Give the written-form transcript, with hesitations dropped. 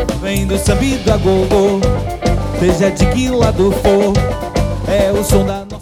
Vem do samba e do agogô, seja de que lado for, é o som da noite.